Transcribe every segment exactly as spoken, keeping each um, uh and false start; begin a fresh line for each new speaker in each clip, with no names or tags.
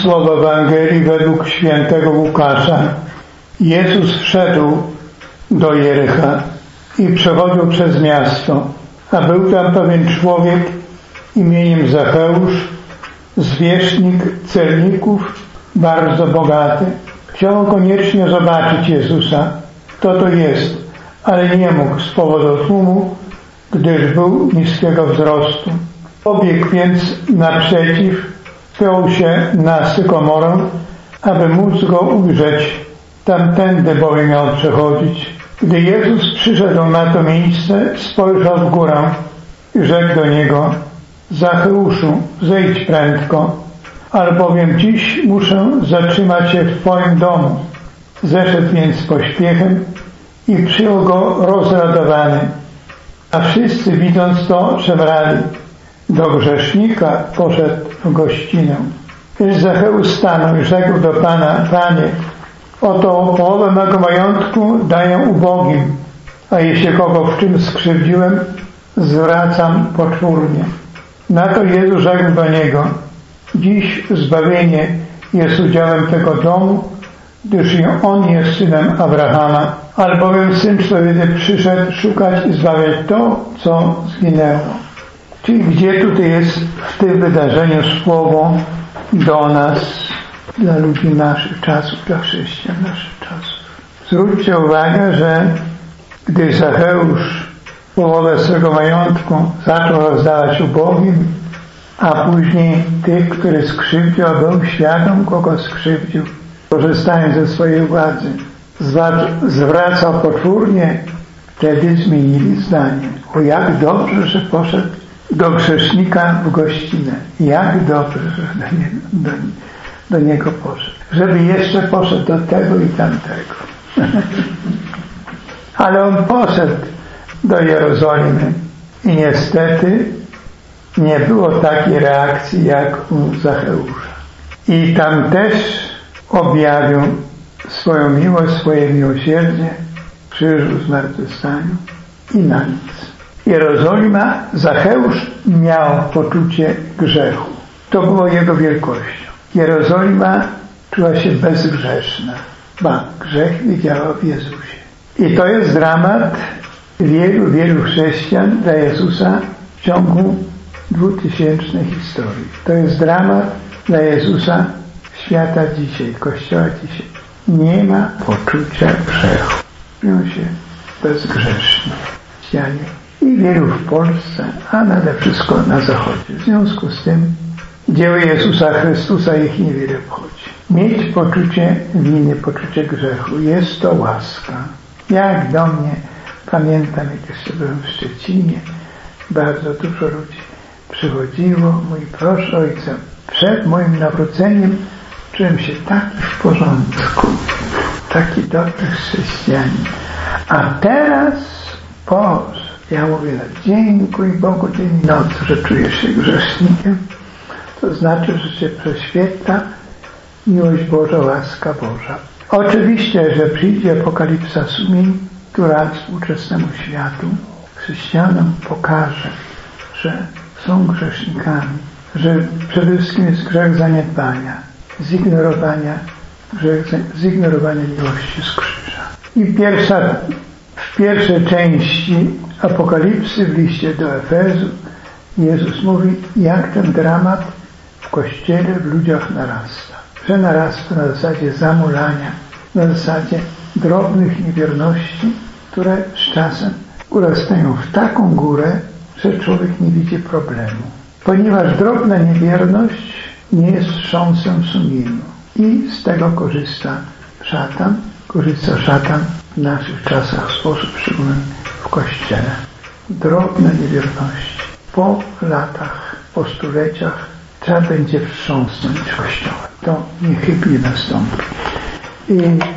Słowo Ewangelii według świętego Łukasza. Jezus wszedł do Jericha i przechodził przez miasto, a był tam pewien człowiek imieniem Zacheusz, zwierzchnik celników, bardzo bogaty. Chciał koniecznie zobaczyć Jezusa, kto to jest, ale nie mógł z powodu tłumu, gdyż był niskiego wzrostu. Pobiegł więc naprzeciw, wpiął się na sykomorę, aby móc go ujrzeć. Tamtędy bowiem miał przechodzić. Gdy Jezus przyszedł na to miejsce, spojrzał w górę i rzekł do niego: Zacheuszu, zejdź prędko, albowiem dziś muszę zatrzymać się w Twoim domu. Zeszedł więc z pośpiechem i przyjął go rozradowany. A wszyscy, widząc to, szemrali. Do grzesznika poszedł w gościnę. Lecz Zacheusz stanął i rzekł do Pana: Panie, oto połowę mego majątku daję ubogim, a jeśli kogo w czym skrzywdziłem, zwracam poczwórnie. Na to Jezus rzekł do niego: Dziś zbawienie jest udziałem tego domu, gdyż i on jest synem Abrahama, albowiem Syn Człowieczy przyszedł szukać i zbawiać to, co zginęło. Czyli gdzie tutaj jest w tym wydarzeniu słowo do nas, dla ludzi naszych czasów, dla chrześcijan naszych czasów. Zwróćcie uwagę, że gdy Zacheusz połowę swego majątku zaczął rozdawać ubogim, a później tych, który skrzywdził, a był świadom, kogo skrzywdził, korzystając ze swojej władzy, zwracał poczwórnie, wtedy zmienili zdanie. O, jak dobrze, że poszedł do grzesznika w gościnę. Jak dobrze, że do niego, do, do niego poszedł. Żeby jeszcze poszedł do tego i tamtego. Ale on poszedł do Jerozolimy i niestety nie było takiej reakcji jak u Zacheusza. I tam też objawił swoją miłość, swoje miłosierdzie, krzyżu, zmartwychwstaniu i na nic. Jerozolima, Zacheusz miał poczucie grzechu. To było jego wielkością. Jerozolima czuła się bezgrzeszna, ba, grzech widziała w Jezusie. I to jest dramat wielu, wielu chrześcijan dla Jezusa w ciągu dwutysięcznej historii. To jest dramat dla Jezusa świata dzisiaj, Kościoła dzisiaj. Nie ma poczucia grzechu. Czują się bezgrzeszni chrześcijanie. I wielu w Polsce, a nade wszystko na Zachodzie. W związku z tym dzieło Jezusa Chrystusa ich niewiele obchodzi. Mieć poczucie winy, poczucie grzechu. Jest to łaska. Jak do mnie, pamiętam, jak jeszcze byłem w Szczecinie, bardzo dużo ludzi przychodziło. Mój proszę Ojca, przed moim nawróceniem czułem się taki w porządku, taki dobry chrześcijanin. A teraz, Boże, ja mówię, dziękuj Bogu dzień i noc, że czujesz się grzesznikiem. To znaczy, że się prześwietla miłość Boża, łaska Boża. Oczywiście, że przyjdzie apokalipsa sumień, która współczesnemu światu, chrześcijanom pokaże, że są grzesznikami, że przede wszystkim jest grzech zaniedbania, zignorowania, grzech zignorowania miłości z krzyża. I pierwsza, w pierwszej części Apokalipsy w liście do Efezu Jezus mówi, jak ten dramat w Kościele, w ludziach narasta. Że narasta na zasadzie zamulania, na zasadzie drobnych niewierności, które z czasem urastają w taką górę, że człowiek nie widzi problemu. Ponieważ drobna niewierność nie jest wstrząsem sumieniu. I z tego korzysta szatan, korzysta szatan w naszych czasach w sposób szczególny w Kościele. Drobne niewierności. Po latach, po stuleciach trzeba będzie wstrząsnąć Kościołem. To niechybnie nastąpi. I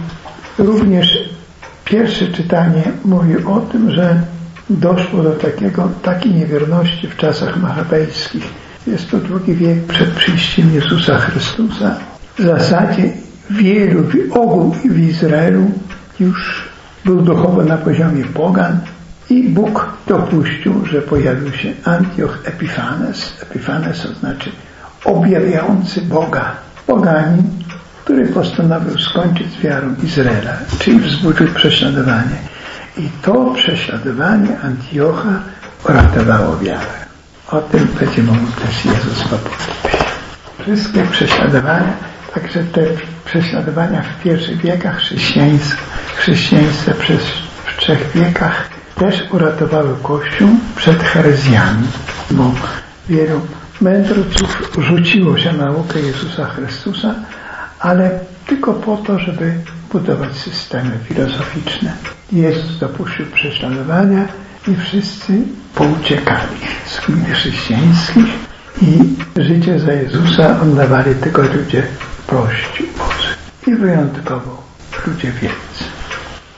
również pierwsze czytanie mówi o tym, że doszło do takiego, takiej niewierności w czasach machabejskich. Jest to drugi wiek przed przyjściem Jezusa Chrystusa. W zasadzie wielu, ogół w Izraelu już był duchowo na poziomie pogan i Bóg dopuścił, że pojawił się Antioch Epifanes. Epifanes to znaczy objawiający Boga. poganin, który postanowił skończyć z wiarą Izraela, czyli wzbudził prześladowanie. I to prześladowanie Antiocha uratowało wiarę. O tym będzie mówił też Jezus w Apokalipsie. Wszystkie prześladowania, także te prześladowania w pierwszych wiekach chrześcijaństwa, chrześcijaństwa przez w trzech wiekach też uratowały Kościół przed herezjami, bo wielu mędrców rzuciło się na naukę Jezusa Chrystusa, ale tylko po to, żeby budować systemy filozoficzne. Jezus dopuścił prześladowania i wszyscy pouciekali z gmin chrześcijańskich i życie za Jezusa oddawali tylko ludzie prości, ubodzy i wyjątkowo ludzie wielcy.